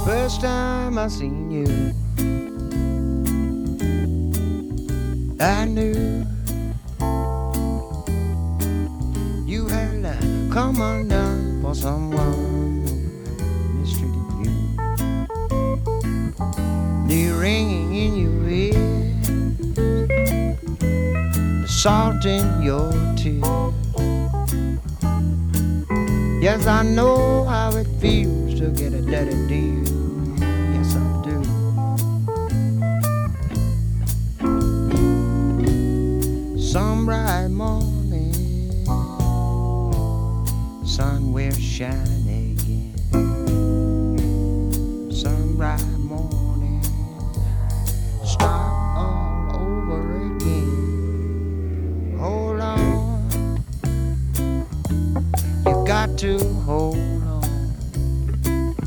First time I seen you, I knew you had come undone for someone who mistreated you. The ringing in your ear, the salt in your tears. Yes, I know how it feels to get a dirty deal. Yes, I do. Some bright morning, sun will shine